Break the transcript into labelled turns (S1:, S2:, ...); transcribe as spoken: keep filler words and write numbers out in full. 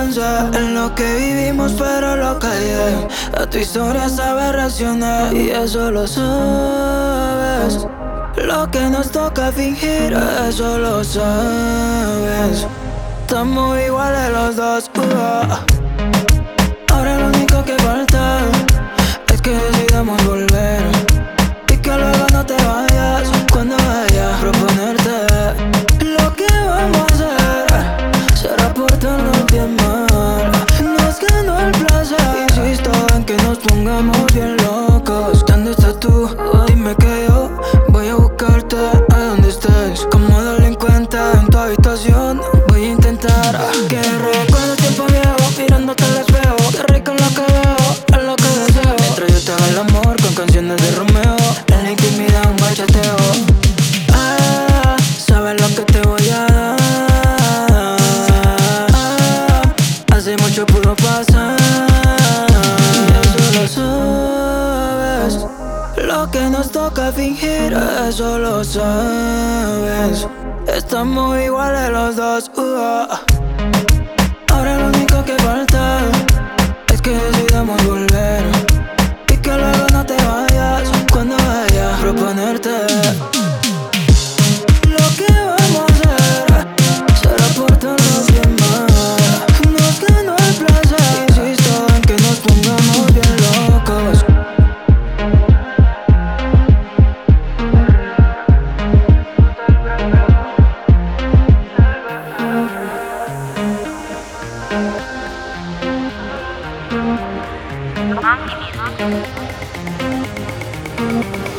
S1: pensé en lo que vivimos, pero lo callé. A tu historia sabes reaccionar y eso lo sabes. Lo que nos toca fingir, eso lo sabes. Estamos iguales los dos, uh. Ahora lo único que falta es que decidamos volver y que luego no te vayas cuando vaya a proponerte. Lo que vamos a hacer será portarnos bien mal. Nos ganó el placer, insisto en que nos pongamos bien locos. ¿Dónde estás tú? Dime que yo voy a buscarte a donde estés. Como delincuente en tu habitación voy a intentar que recuerdes el tiempo viejo mirándote al espejo. Qué rico lo que veo, es lo que deseo. Mientras yo te haga el amor con canciones de Romeo, en la intimidad un bachateo. Ah, sabes lo que te voy a dar. Ah, hace mucho pudo pasar y eso lo sabes. Lo que nos toca fingir, eso lo sabes. Estamos iguales los dos, uh. Ahora lo único que falta es que decidamos volver y que luego no te vayas cuando vaya a proponerte. Lo que vamos a hacer será portarnos bien mal. Nos ganó el placer, insisto en que nos pongamos bien locos.
S2: Monkey music.